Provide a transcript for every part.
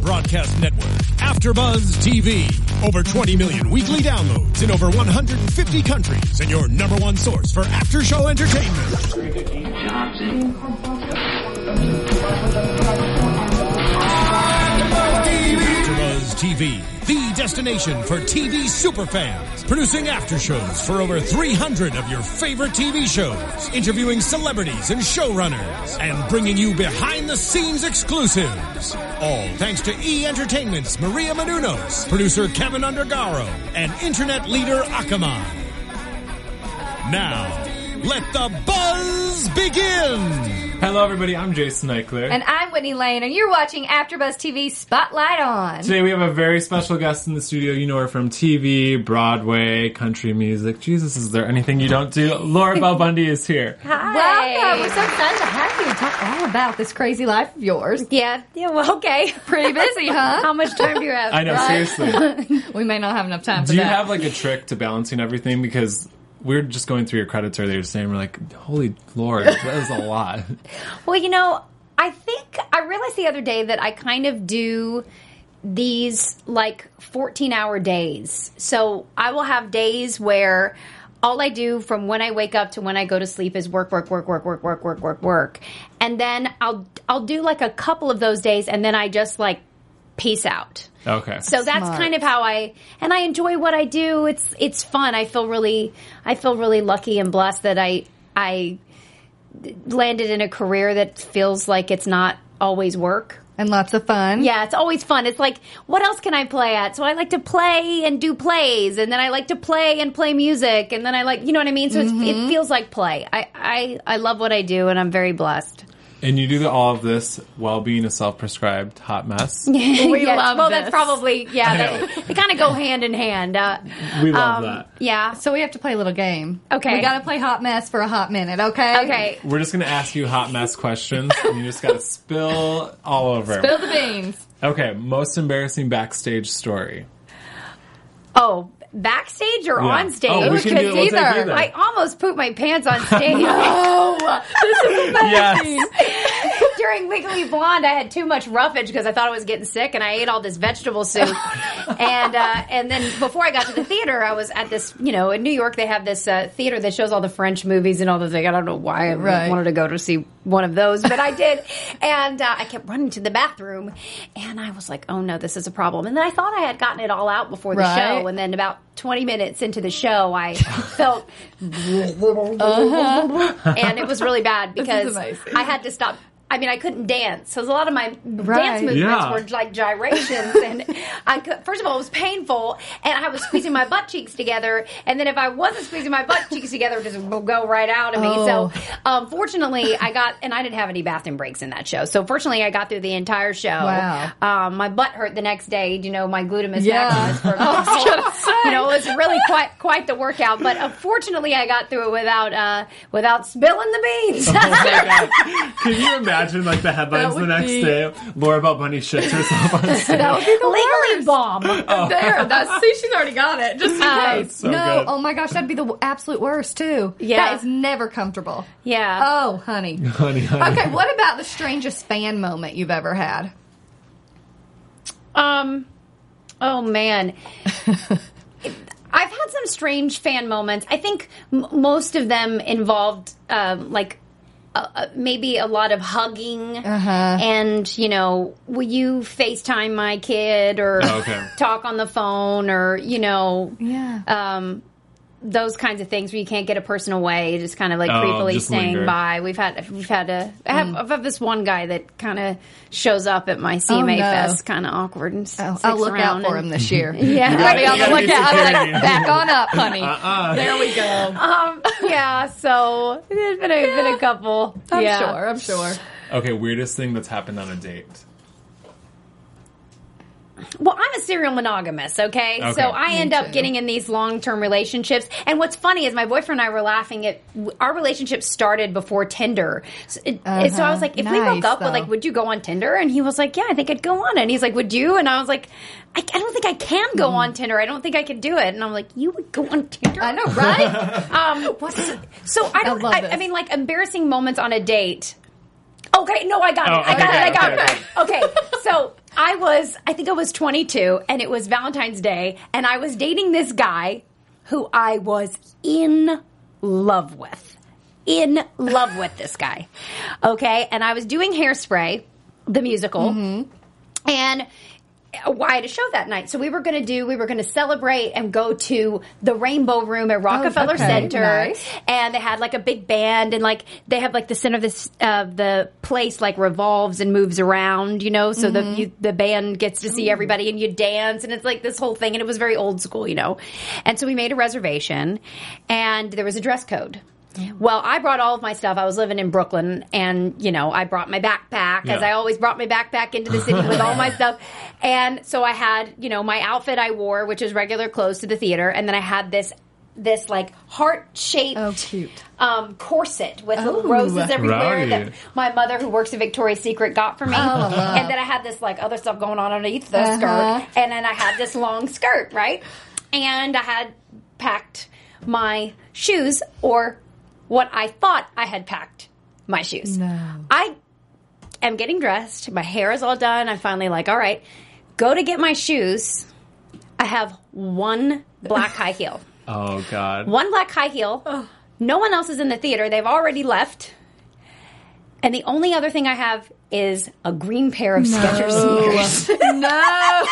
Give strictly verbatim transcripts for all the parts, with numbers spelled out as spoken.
broadcast network, AfterBuzz T V. Over twenty million weekly downloads in over one hundred fifty countries, and your number one source for after-show entertainment. AfterBuzz T V, the destination for T V superfans, producing after-shows for over three hundred of your favorite T V shows, interviewing celebrities and showrunners, and bringing you behind-the-scenes exclusives. All thanks to E! Entertainment's Maria Menounos, producer Kevin Undergaro, and internet leader Akamai. Now, let the buzz begin! Hello everybody, I'm Jason Eichler. And I'm Whitney Lane, and you're watching AfterBuzz T V Spotlight On. Today we have a very special guest in the studio. You know her from T V, Broadway, country music. Jesus, is there anything you don't do? Laura Bell Bundy is here. Hi. Welcome. We're so excited to have you to talk all about this crazy life of yours. Yeah, yeah, well, okay. Pretty busy, huh? How much time do you have? I know, right? seriously. We may not have enough time for Do you that. have like a trick to balancing everything? Because we we're just going through your credits earlier today, and we're like, holy Lord, that is a lot. Well, you know, I think I realized the other day that I kind of do these like fourteen-hour days. So I will have days where all I do from when I wake up to when I go to sleep is work, work, work, work, work, work, work, work, work. And then I'll I'll do like a couple of those days, and then I just like peace out. Okay. So that's Smart. kind of how I, and I enjoy what I do. It's it's fun. I feel really, I feel really lucky and blessed that I I landed in a career that feels like it's not always work. And lots of fun. Yeah, it's always fun. It's like, what else can I play at? So I like to play and do plays, and then I like to play and play music, and then I like, you know what I mean? So it's, it feels like play. I, I, I love what I do, and I'm very blessed. And you do the, all of this while being a self-prescribed hot mess. We Yeah, love well, this. that's probably, yeah, I that, they kind of go hand in hand. Uh, We love um, that. Yeah. So we have to play a little game. Okay. We got to play hot mess for a hot minute, okay? Okay. We're just going to ask you hot mess questions, and you just got to spill all over. Spill the beans. Okay, most embarrassing backstage story. Oh, backstage or Yeah. on stage? Oh, we can do it. We'll take either. either. I almost pooped my pants on stage. Yes. During Legally Blonde, I had too much roughage because I thought I was getting sick, and I ate all this vegetable soup. and uh, and then before I got to the theater, I was at this, you know, in New York, they have this uh, theater that shows all the French movies and all those things. I don't know why I Right. wanted to go to see one of those, but I did. And uh, I kept running to the bathroom, and I was like, oh no, this is a problem. And then I thought I had gotten it all out before the Right. show, and then about twenty minutes into the show, I felt, Uh-huh. and it was really bad because amazing. I had to stop. I mean, I couldn't dance. So a lot of my Right. dance movements Yeah. were like gyrations. And I could, first of all, it was painful. And I was squeezing my butt cheeks together. And then if I wasn't squeezing my butt cheeks together, it just would go right out of me. Oh. So um, fortunately, I got, and I didn't have any bathroom breaks in that show. So fortunately, I got through the entire show. Wow. Um, my butt hurt the next day. You know, my gluteus Yeah. maximus. For, I was gonna say. you know, it was really quite quite the workout. But unfortunately, I got through it without uh, without spilling the beans. Oh my God. Can you imagine like the headlines That the would next be- day? Laura Bell Bundy shits herself on stage. That would be the Legally worst. bomb. There, that's, see, she's already got it. Just in Um, case. so no, good. oh my gosh, that'd be the absolute worst too. Yeah. That is never comfortable. Yeah. Oh, honey. Honey, honey. Okay, what about the strangest fan moment you've ever had? Um. Oh man. I've had some strange fan moments. I think m- most of them involved um, like uh, uh, maybe a lot of hugging Uh-huh. and, you know, will you FaceTime my kid or Okay. talk on the phone or, you know, Yeah. um, those kinds of things where you can't get a person away, just kind of like Oh, creepily just staying linger. by. We've had we've had a I have, I've had this one guy that kind of shows up at my C M A Oh, no. Fest, kind of awkward and s- Oh, sticks I'll look out around for and- him this year. Yeah. You gotta be on the You gotta be lookout. I'm security. like, back on up, honey. Uh-uh. There we go. Um, yeah, so there's been a, been a couple. I'm yeah. sure. I'm sure. Okay, weirdest thing that's happened on a date. Well, I'm a serial monogamous, okay? Okay. So I Me end up too. getting in these long-term relationships. And what's funny is my boyfriend and I were laughing at our relationship started before Tinder. So, it, Uh-huh. so I was like, if we Nice, broke up, though. with, like, would you go on Tinder? And he was like, yeah, I think I'd go on it. And he's like, would you? And I was like, I, I don't think I can go Mm. on Tinder. I don't think I could do it. And I'm like, you would go on Tinder? I know, right? Um, what's so I don't. love I, this. I mean, like embarrassing moments on a date. Okay, no, I got Oh, it. I okay, got it. I okay, got okay, it. Okay, so I was, I think I was twenty-two, and it was Valentine's Day, and I was dating this guy who I was in love with. In love with this guy. Okay? And I was doing Hairspray, the musical, mm-hmm. and I had a show that night. So we were going to do, we were going to celebrate and go to the Rainbow Room at Rockefeller oh, okay. Center. Nice. And they had like a big band and like, they have like the center of this, uh, the place like revolves and moves around, you know, so mm-hmm. the, you, the band gets to see everybody and you dance and it's like this whole thing. And it was very old school, you know. And so we made a reservation and there was a dress code. Well, I brought all of my stuff. I was living in Brooklyn, and, you know, I brought my backpack, yeah. as I always brought my backpack into the city with all my stuff. And so I had, you know, my outfit I wore, which is regular clothes to the theater, and then I had this, this like, heart-shaped oh, cute. Um, corset with oh, little roses everywhere rowdy. that my mother, who works at Victoria's Secret, got for me. Oh, love. And then I had this, like, other stuff going on underneath the Uh-huh. skirt, and then I had this long skirt, right? And I had packed my shoes, or what I thought I had packed my shoes. No. I am getting dressed. My hair is all done. I'm finally like, all right, go to get my shoes. I have one black high heel. Oh, God. One black high heel. No one else is in the theater. They've already left. And the only other thing I have is a green pair of no. Skechers sneakers. No.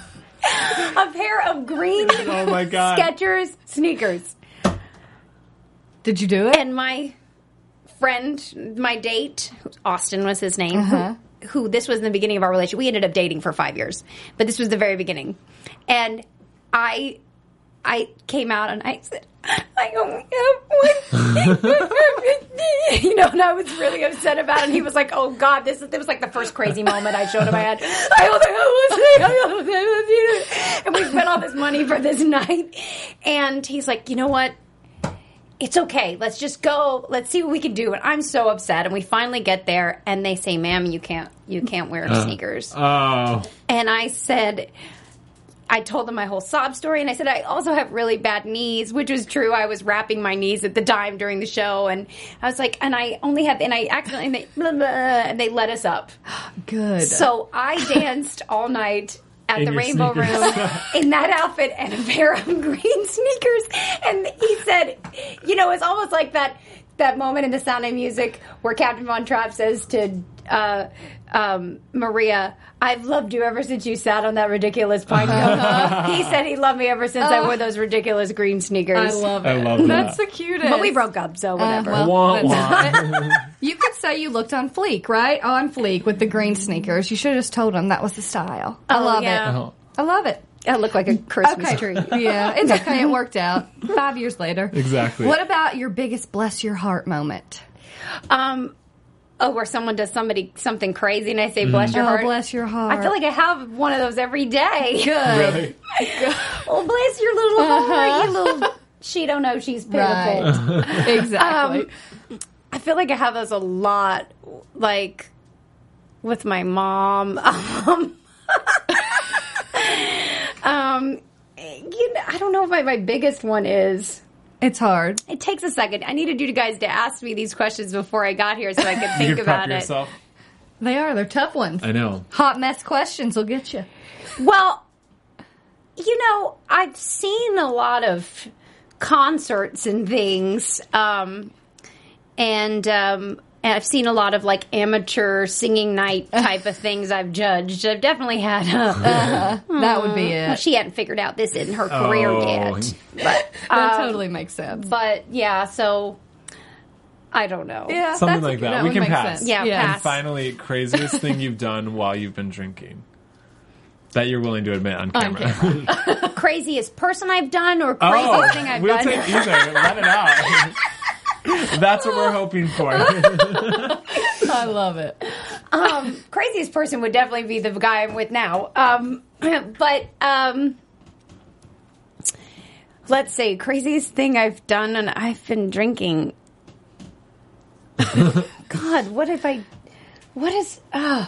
A pair of green Oh, my God. Skechers sneakers. Did you do it? And my friend, my date, Austin was his name, Uh-huh. who, who this was in the beginning of our relationship. We ended up dating for five years, but this was the very beginning. And I, I came out and I said, I only have one. You know, and I was really upset about it. And he was like, oh, God, this is, it was like the first crazy moment I showed him I had. I only have one thing. I only have one thing. And we spent all this money for this night. And he's like, you know what? It's okay. Let's just go. Let's see what we can do. And I'm so upset. And we finally get there, and they say, "Ma'am, you can't, you can't wear Uh, sneakers." Oh. And I said, I told them my whole sob story, and I said I also have really bad knees, which was true. I was wrapping my knees at the time during the show, and I was like, and I only have, and I accidentally, blah, blah, and they let us up. Good. So I danced all night at In the your Rainbow sneakers. Room in that outfit and a pair of green sneakers. And he said, you know, it's almost like that that moment in The Sound of Music where Captain Von Trapp says to uh, um, Maria, I've loved you ever since you sat on that ridiculous pine cone. He said he loved me ever since I wore those ridiculous green sneakers. I love it. I love that. That's the cutest. But we broke up, so whatever. Uh, well, Wah, that's- wah. You could say you looked on fleek, right? On fleek with the green sneakers. You should have just told him that was the style. I Oh, love yeah. it. Oh. I love it. I look like a Christmas Okay. tree. Yeah, it's okay. It worked out. Five years later. Exactly. What about your biggest bless your heart moment? Um, oh, where someone does somebody something crazy and I say, bless your Oh, heart. bless your heart. I feel like I have one of those every day. Good. Really? Oh, bless your little Uh-huh. heart, you little. She don't know she's pitiful. Right. Exactly. Um, I feel like I have those a lot, like with my mom. Um, um, you know, I don't know if my, my biggest one is. It's hard. It takes a second. I needed you guys to ask me these questions before I got here so I could You think could about prep it. yourself. They are. They're tough ones. I know. Hot mess questions will get you. Well, you know, I've seen a lot of concerts and things, um, and um, and I've seen a lot of like amateur singing night type of things. I've judged. I've definitely had. Uh, That would be well, it. she hadn't figured out this in her career Oh. yet, but That um, totally makes sense. but yeah. So I don't know. Yeah, Something that's- like that. We would can make pass. sense. Yeah, And pass. finally, craziest thing you've done while you've been drinking that you're willing to admit on On camera. Craziest person I've done or craziest oh, thing I've we'll done. take either. Let it out. That's what we're hoping for. I love it. Um, craziest person would definitely be the guy I'm with now. Um, but um, let's say craziest thing I've done, and I've been drinking. God, what if I? What is? Uh,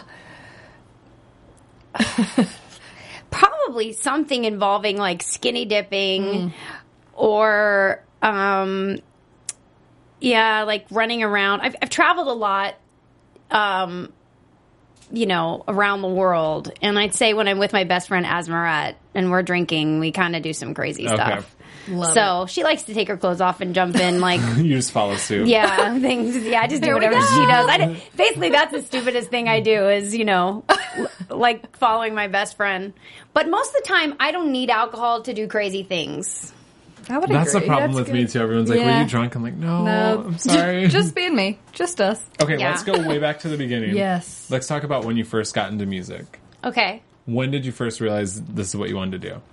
probably something involving like skinny dipping, or um, yeah, like running around. I've, I've traveled a lot. Um, you know, around the world. And I'd say when I'm with my best friend Asmaret and we're drinking, we kind of do some crazy Okay. stuff. Love so she likes to take her clothes off and jump in, like, You just follow suit. yeah, things. Yeah, I just do Here we whatever go. she does. I d- basically, that's the stupidest thing I do is, you know, l- like following my best friend. But most of the time, I don't need alcohol to do crazy things. I would That's the agree. problem That's with me good. too. Everyone's like, Yeah. "Were you drunk?" I'm like, "No, No, I'm sorry." Just being me, just us. okay, Yeah. let's go way back to the beginning. Yes. Let's talk about when you first got into music. Okay. When did you first realize this is what you wanted to do?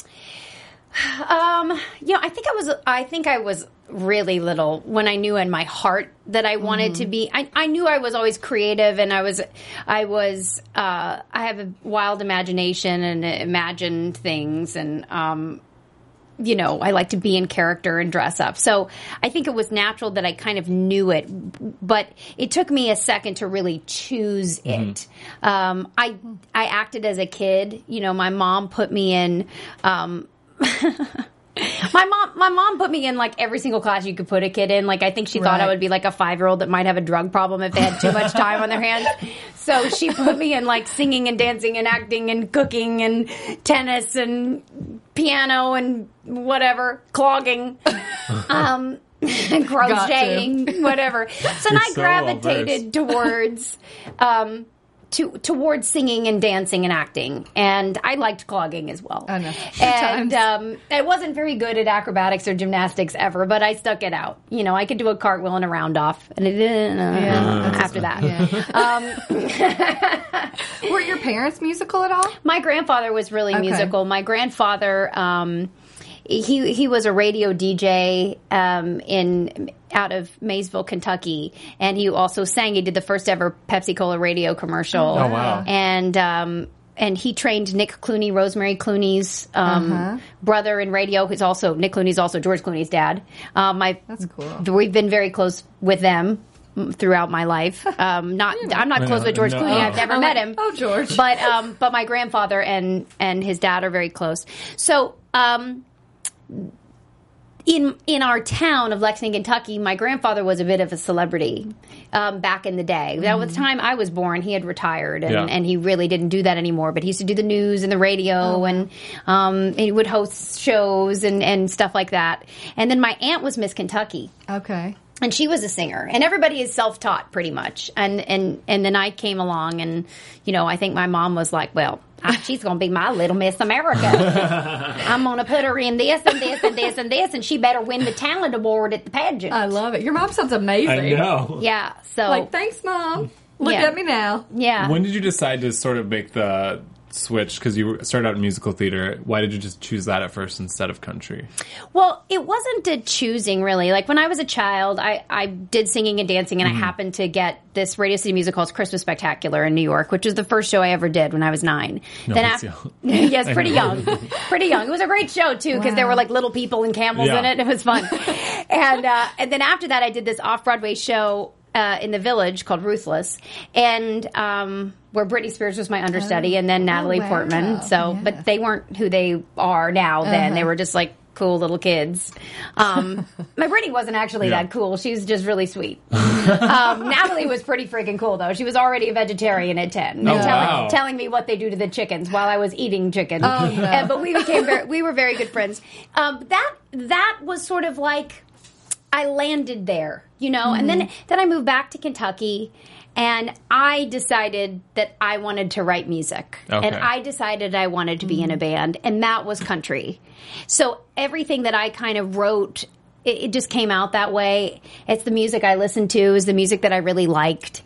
Um, you know, I think I was, I think I was really little when I knew in my heart that I wanted to be, I, I knew I was always creative and I was, I was, uh, I have a wild imagination and imagined things and, um, you know, I like to be in character and dress up. So I think it was natural that I kind of knew it, but it took me a second to really choose it. Um, I, I acted as a kid, you know, my mom put me in, um, my mom, my mom put me in like every single class you could put a kid in. Like I think she thought I Right. would be like a five year old that might have a drug problem if they had too much time on their hands. So she put me in like singing and dancing and acting and cooking and tennis and piano and whatever, clogging, um, crocheting, whatever. So then I so gravitated towards, um, to, towards singing and dancing and acting, and I liked clogging as well. I know. And Times. um, I wasn't very good at acrobatics or gymnastics ever, but I stuck it out. You know, I could do a cartwheel and a round off, and it didn't. Uh, Yeah. after that, um, Were your parents musical at all? my grandfather was really Okay. musical. My grandfather, um, he he was a radio D J um, in out of Maysville, Kentucky, and he also sang. He did the first ever Pepsi Cola radio commercial. Oh, wow. And um, and he trained Nick Clooney, Rosemary Clooney's um, Uh-huh. brother in radio. Who's also Nick Clooney's also George Clooney's dad. Um, my That's cool. We've been very close with them throughout my life. Um, not I'm not I close know, with George no. Clooney. Oh. I've never I'm met like, him. oh, George. But um, but my grandfather and and his dad are very close. So um, in in our town of Lexington, Kentucky, my grandfather was a bit of a celebrity um, back in the day. That was the time I was born. He had retired, and, Yeah. and he really didn't do that anymore. But he used to do the news and the radio, and um, he would host shows and, and stuff like that. And then my aunt was Miss Kentucky. Okay. And she was a singer, and everybody is self-taught pretty much. And and and then I came along, and you know, I think my mom was like, "Well, I, she's going to be my little Miss America. I'm going to put her in this and this and this and this, and she better win the talent award at the pageant." I love it. Your mom sounds amazing. I know. yeah. So Like, thanks, Mom. Look Yeah. at me now. yeah. When did you decide to sort of make the switch? Because you started out in musical theater. Why did you just choose that at first instead of country? Well, it wasn't a choosing really. Like when I was a child, I, I did singing and dancing, and I happened to get this Radio City musical called Christmas Spectacular in New York, which was the first show I ever did when I was nine. No, then that's af- young. yes, pretty I know. young, pretty young. It was a great show too because there Wow. were like little people and camels Yeah. in it. It was fun. and uh, and then after that, I did this off Broadway show. Uh, in the Village called Ruthless, and um, where Britney Spears was my understudy, and then Natalie wow. Portman. So, Yeah. but they weren't who they are now. Then Uh-huh. they were just like cool little kids. Um, my Britney wasn't actually Yeah. that cool. She was just really sweet. um, Natalie was pretty freaking cool though. She was already a vegetarian at ten, and Oh, telling, wow. telling me what they do to the chickens while I was eating chicken. Oh, no. And- but we became very, we were very good friends. Um, that that was sort of like. I landed there, you know, and then then I moved back to Kentucky, and I decided that I wanted to write music, Okay. and I decided I wanted to be in a band, and that was country. So everything that I kind of wrote, it, it just came out that way. It's the music I listened to, is the music that I really liked,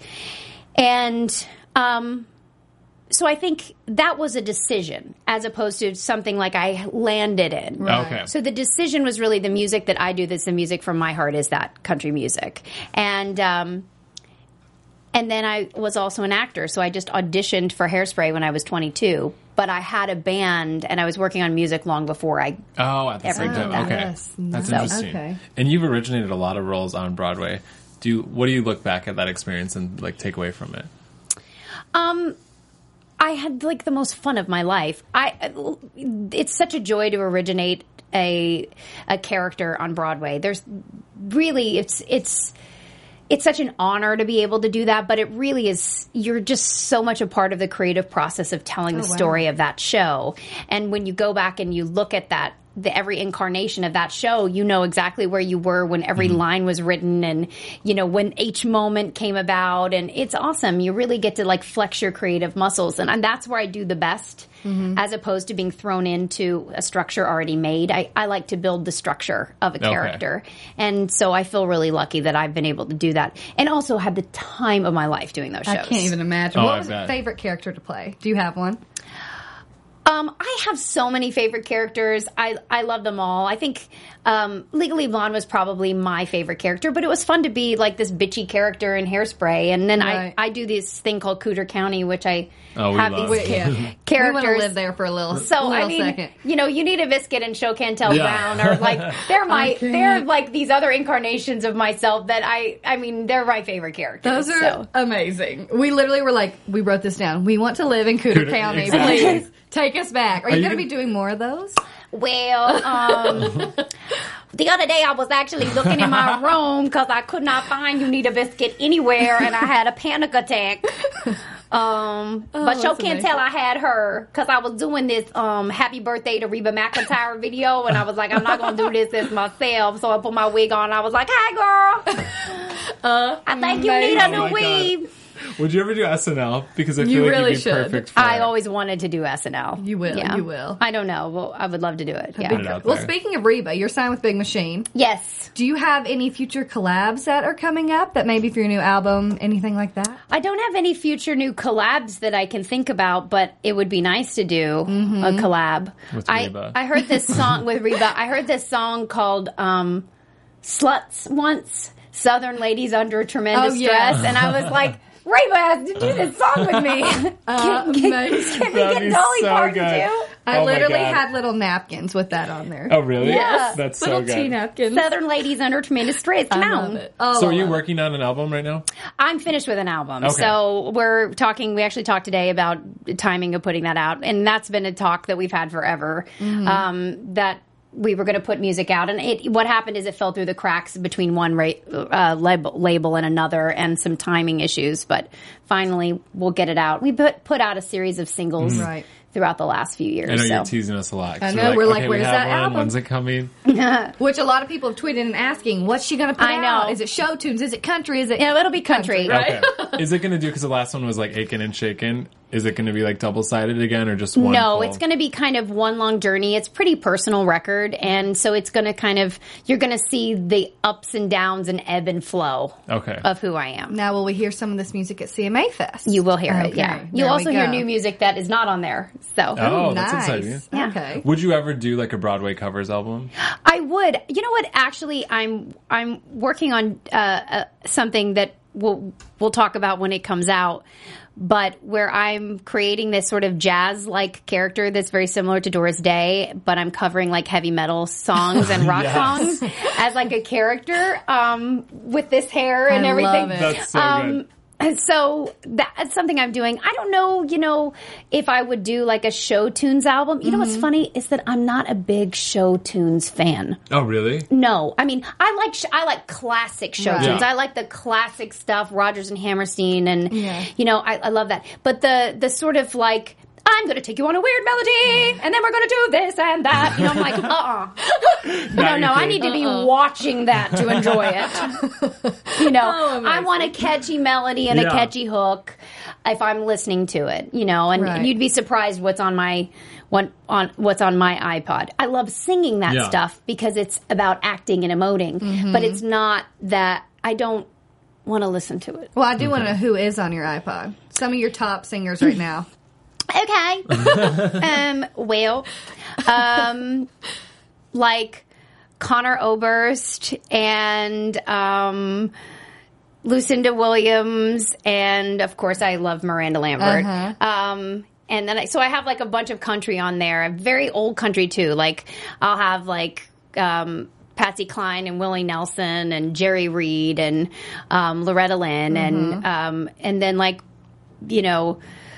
and um, so I think that was a decision as opposed to something like I landed in. Right. Okay. So the decision was really the music that I do. That's the music from my heart is that country music, and um, and then I was also an actor. So I just auditioned for Hairspray when I was twenty-two. But I had a band, and I was working on music long before I. Oh, at the Ever same did time. that. Okay, Yes. that's So- interesting. Okay. And you've originated a lot of roles on Broadway. Do you? What do you look back at that experience and like take away from it? Um, I had like the most fun of my life. I. It's such a joy to originate a a character on Broadway. There's really it's it's. it's such an honor to be able to do that, but it really is, you're just so much a part of the creative process of telling the Oh, wow. story of that show. And when you go back and you look at that, the every incarnation of that show, you know exactly where you were when every Mm-hmm. line was written and, you know, when each moment came about. And it's awesome. You really get to like flex your creative muscles. And, and that's where I do the best, Mm-hmm. as opposed to being thrown into a structure already made. I, I like to build the structure of a Okay. character. And so I feel really lucky that I've been able to do that. And also had the time of my life doing those shows. I can't even imagine. Oh, what I was bet. your favorite character to play? Do you have one? Um, I have so many favorite characters. I I love them all. I think um, Legally Blonde was probably my favorite character, but it was fun to be like this bitchy character in Hairspray. And then Right. I, I do this thing called Cooter County, which I Oh, we have love. these We- yeah. characters. We want to live there for a little, So a little I mean, second. you know, you need a biscuit and show Cantel Yeah. Brown, or like they're my Okay. they're like these other incarnations of myself that I I mean they're my favorite characters. Those are so. amazing. We literally were like, we wrote this down. We want to live in Cooter Cooter- County. exactly. Please take us back. Are, you you going to gonna- be doing more of those? Well, um, the other day I was actually looking in my room because I could not find You Need a Biscuit anywhere, and I had a panic attack. Um, but Show that's Can't amazing. Tell I had her because I was doing this um, Happy Birthday to Reba McEntire video, and I was like, I'm not going to do this as myself. So I put my wig on. I was like, hey, girl. Uh, I think you need a Oh new my God. weave. Would you ever do S N L? Because I feel You like really you'd be should. perfect for I it. always wanted to do S N L. You will, Yeah. you will. I don't know. Well, I would love to do it. Put it Yeah. out Well, there. speaking of Reba, you're signed with Big Machine. Yes. Do you have any future collabs that are coming up that maybe for your new album, anything like that? I don't have any future new collabs that I can think about, but it would be nice to do a collab. With I, Reba. I heard this song with Reba. I heard this song called um, Sluts once, Southern Ladies Under Tremendous Oh, yeah. Stress, and I was like, Reba has to do this song with me. Uh, can, can, amazing. can we That'd get be Dolly so Parton good. too? I Oh my literally God. had little napkins with that on there. Oh, really? Yes. That's so little good. tea napkins. Southern Ladies Under Tremendous Stress. Come I on. love it. Oh, So are I you love it. working on an album right now? I'm finished with an album. Okay. So we're talking, we actually talked today about the timing of putting that out. And that's been a talk that we've had forever. Mm-hmm. Um, that we were going to put music out. And it, what happened is it fell through the cracks between one ra- uh, label, label and another and some timing issues. But finally, we'll get it out. We put, put out a series of singles Right. throughout the last few years. I know so. you're teasing us a lot. 'cause I know, we're like, okay, where's we have that one. album? When's it coming? Which a lot of people have tweeted and asking, what's she going to put I out? know. Is it show tunes? Is it country? Is it? You know, it'll be country. Country, right? Okay. Is it going to do, because the last one was like Aiken and Shaken, is it going to be like double-sided again or just one No, full? it's going to be kind of one long journey. It's pretty personal record, and so it's going to kind of you're going to see the ups and downs and ebb and flow Okay. of who I am. Now, will we hear some of this music at C M A Fest? You will hear it, Okay, yeah. there You'll we also hear go. new music that is not on there. So Oh, that's nice. exciting. Yeah. Okay. Would you ever do like a Broadway covers album? I would. You know what? Actually, I'm I'm working on uh, uh, something that we'll we'll talk about when it comes out. But where I'm creating this sort of jazz-like character that's very similar to Doris Day, but I'm covering like heavy metal songs and rock Yes. songs as like a character um, with this hair and I everything. love it. That's so Um, good. And so that's something I'm doing. I don't know, you know, if I would do like a show tunes album. You know what's funny is that I'm not a big show tunes fan. Oh, really? No, I mean I like sh- I like classic show Right. tunes. Yeah. I like the classic stuff, Rodgers and Hammerstein, and Yeah. you know I, I love that. But the the sort of like I'm going to take you on a weird melody, and then we're going to do this and that. You know, I'm like, uh, uh no, Not no, your I thing. need to be watching that to enjoy it. You know, Oh, amazing. I want a catchy melody and Yeah. a catchy hook if I'm listening to it. You know, and Right. you'd be surprised what's on my what on what's on my iPod. I love singing that Yeah. stuff because it's about acting and emoting, Mm-hmm. but it's not that I don't want to listen to it. Well, I do want to know who is on your iPod. Some of your top singers right now. Okay. um, well, um, like Connor Oberst and um, Lucinda Williams, and of course, I love Miranda Lambert. Uh-huh. Um, and then, I, so I have like a bunch of country on there, very old country too. Like I'll have like. Um, Patsy Cline and Willie Nelson and Jerry Reed and um, Loretta Lynn and um, and then like you know.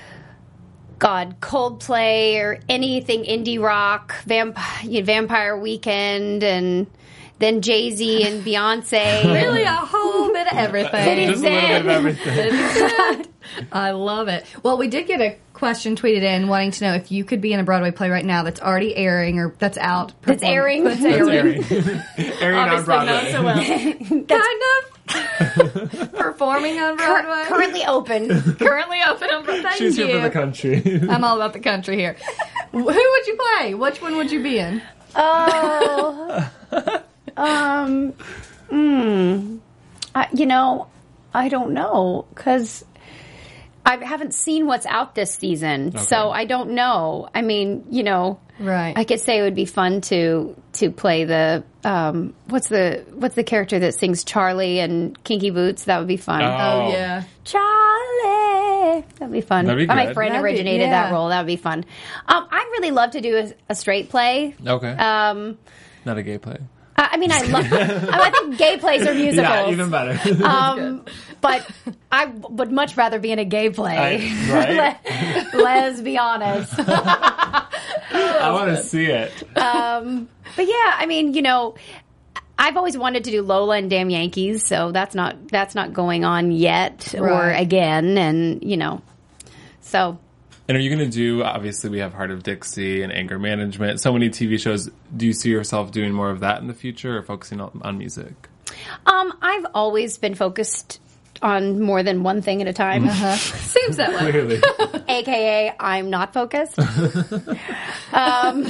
God, Coldplay or anything indie rock, Vamp- you know, Vampire Weekend, and then Jay-Z and Beyonce. Really, a whole bit of of everything. Just a little bit of everything. I love it. Well, we did get a question tweeted in wanting to know if you could be in a Broadway play right now that's already airing or that's out. That's airing? That's That's airing. airing. Airing on Obviously Broadway. not so well. kind of. Performing on Broadway. Currently open. Currently open on Broadway. Thank She's you. here for the country. I'm all about the country here. Who would you play? Which one would you be in? Oh, um, hmm. I, you know, I don't know because I haven't seen what's out this season, Okay. so I don't know. I mean, you know, Right. I could say it would be fun to to play the um, what's the what's the character that sings Charlie and Kinky Boots? That would be fun. Oh. Oh, yeah. Charlie. That'd be fun. That'd be My good. friend That'd be- originated yeah. that role. That would be fun. Um, I'd really love to do a, a straight play. Okay. Um, Not a gay play. I I mean, I love. I think gay plays are musicals. Yeah, even better. Um, but I would much rather be in a gay play. I- right? Let, let's be honest. I want to see it. Um, but yeah, I mean, you know, I've always wanted to do Lola and Damn Yankees, so that's not that's not going on yet or Right. again, and you know, so. And are you going to do, obviously we have Heart of Dixie and Anger Management, so many T V shows. Do you see yourself doing more of that in the future or focusing on, on music? Um, I've always been focused on more than one thing at a time. Uh-huh. Seems that way. Clearly. A K A I'm not focused. um,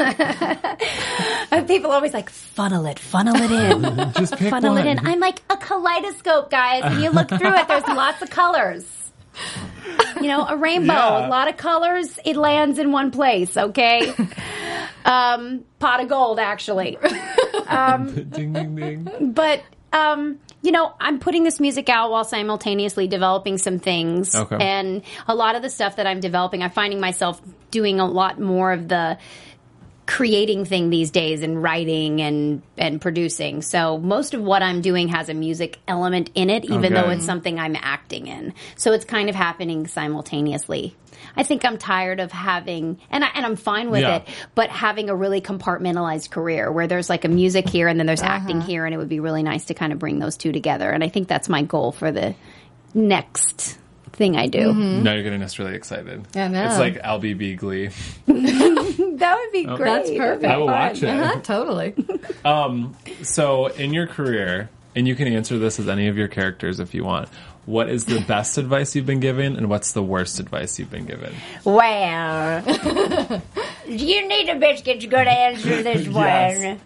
people always like, funnel it, funnel it in. Just pick funnel one. it in. I'm like, a kaleidoscope, guys. And you look through it, there's lots of colors. You know, a rainbow, Yeah. a lot of colors, it lands in one place, okay? um, pot of gold, actually. Ding, ding, ding. But, um, you know, I'm putting this music out while simultaneously developing some things. Okay. And a lot of the stuff that I'm developing, I'm finding myself doing a lot more of the creating thing these days and writing and, and producing. So most of what I'm doing has a music element in it, even Okay. though it's something I'm acting in. So it's kind of happening simultaneously. I think I'm tired of having, and, I, and I'm fine with Yeah. it, but having a really compartmentalized career where there's like a music here and then there's acting here, and it would be really nice to kind of bring those two together. And I think that's my goal for the next thing I do. Now you're getting us really excited. I know. It's like L B B Glee. That would be great. That's perfect. I will watch it. Uh-huh, totally. So, in your career, and you can answer this as any of your characters if you want, what is the best advice you've been given, and what's the worst advice you've been given? Well, you need a biscuit to go to answer this Yes.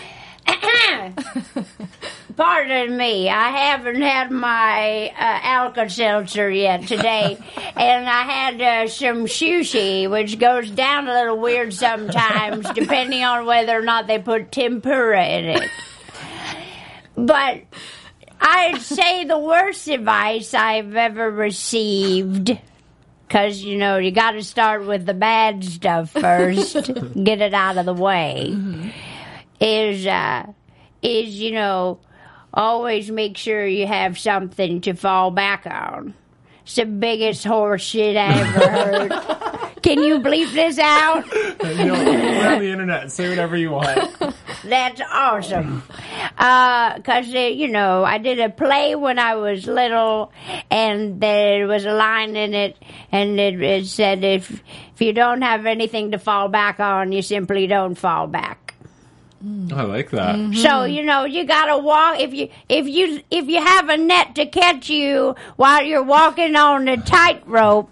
one. Pardon me, I haven't had my uh, Alka-Seltzer yet today, and I had uh, some sushi, which goes down a little weird sometimes, depending on whether or not they put tempura in it. But I'd say the worst advice I've ever received, because, you know, you got to start with the bad stuff first, get it out of the way, mm-hmm. is, uh, is, you know, always make sure you have something to fall back on. It's the biggest horse shit I ever heard. Can you bleep this out? You know, we're on the internet. Say whatever you want. That's awesome. Because, uh, you know, I did a play when I was little, and there was a line in it, and it, it said, if, if you don't have anything to fall back on, you simply don't fall back. I like that. Mm-hmm. So, you know, you gotta walk, if you, if you, if you have a net to catch you while you're walking on the tightrope,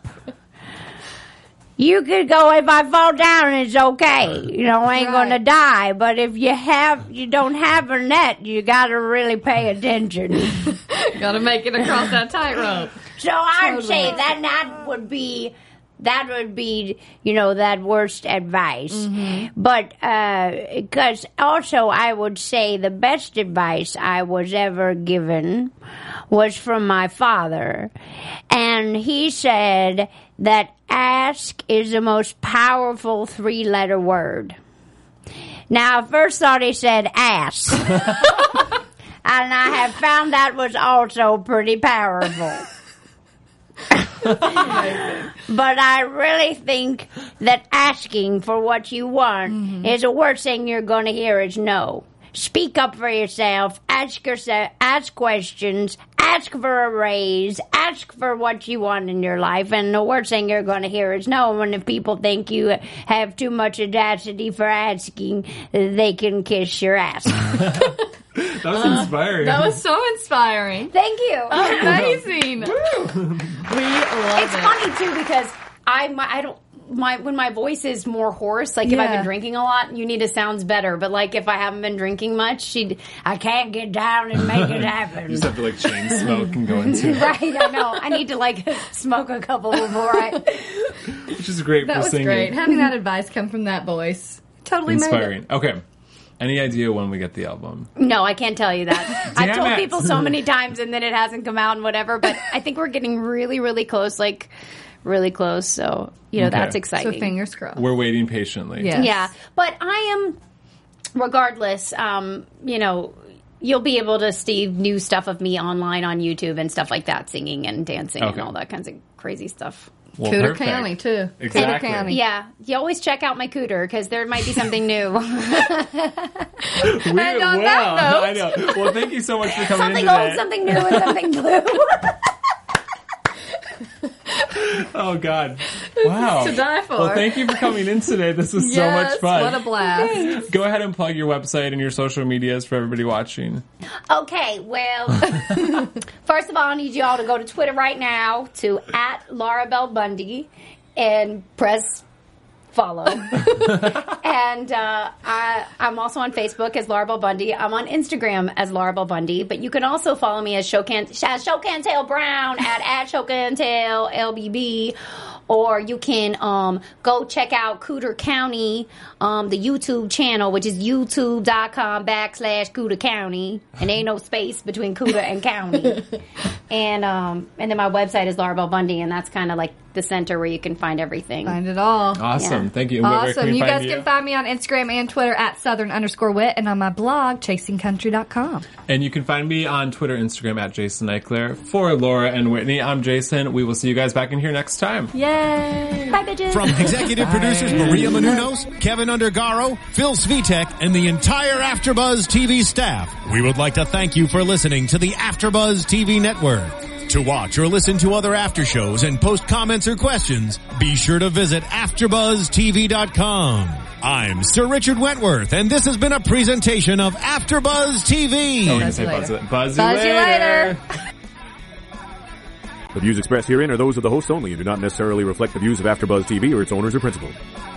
you could go, if I fall down, it's okay. You know, I ain't Right. gonna die. But if you have, you don't have a net, you gotta really pay attention. Got to make it across that tightrope. So I'd Totally. say that that would be, that would be, you know, that worst advice. Mm-hmm. But, because also I would say the best advice I was ever given was from my father. And he said that ask is the most powerful three-letter word. Now, I first thought he said ass. And I have found that was also pretty powerful. But I really think that asking for what you want Mm-hmm. is the worst thing you're going to hear is no. speak up for yourself, ask yourself, ask questions, ask for a raise, ask for what you want in your life, and the worst thing you're going to hear is no. And if people think you have too much audacity for asking, they can kiss your ass. That was inspiring. That was so inspiring. Thank you. Amazing. we love It's it. funny too because I my, I don't my when my voice is more hoarse, like if I've Yeah. been drinking a lot, you need to sounds better. But like if I haven't been drinking much, she I can't get down and make it happen. You just have to like chain smoke and go into it, Right, I know. I need to like smoke a couple before I. which is great That for was singing. great. Having that advice come from that voice totally made it. Inspiring. Okay. Any idea when we get the album? No, I can't tell you that. I've Damn told it. people so many times and then it hasn't come out and whatever. But I think we're getting really, really close. Like really close. So you know Okay. that's So exciting. fingers crossed. We're waiting patiently. Yeah. Yeah, but I am, regardless, um, you know, you'll be able to see new stuff of me online on YouTube and stuff like that, singing and dancing Okay. and all that kinds of crazy stuff. Well, Cooter perfect. County, too. Exactly. Cooter County. Yeah, you always check out my cooter because there might be something new. We And on will. that note- I know. Well, thank you so much for coming something in old, today. something new, and something blue. Oh God! Wow. to die for. Well, thank you for coming in today. This was so much Yes, fun. what a blast. Go ahead and plug your website and your social medias for everybody watching. Okay, well, first of all, I need you all to go to Twitter right now to at Laura Bell Bundy and press follow. and uh, I, I'm also on Facebook as Laura Bell Bundy. I'm on Instagram as Laura Bell Bundy, but you can also follow me as Shocan as Shocantail Brown at at Shocantail L B B. Or you can um, go check out Cooter County, um, the YouTube channel, which is youtube.com backslash Cooter County. And ain't no space between Cooter and County. and um, and then my website is Laura Bell Bundy, and that's kind of like the center where you can find everything. Find it all. Awesome. Yeah. Thank you. And where- where Awesome. can we You find guys can find me on Instagram and Twitter at southern underscore wit and on my blog, chasing country dot com. And you can find me on Twitter, Instagram at Jason Eichler. For Laura and Whitney, I'm Jason. We will see you guys back in here next time. Yay. Bye, bitches. From executive producers Maria Menounos, Kevin Undergaro, Phil Svitek, and the entire AfterBuzz T V staff, we would like to thank you for listening to the AfterBuzz T V network. To watch or listen to other after shows and post comments or questions, be sure to visit after buzz T V dot com. I'm Sir Richard Wentworth, and this has been a presentation of AfterBuzz T V. Oh, we can Buzz say you buzz later. it. Buzz, Buzz you later. The views expressed herein are those of the hosts only and do not necessarily reflect the views of AfterBuzz T V or its owners or principals.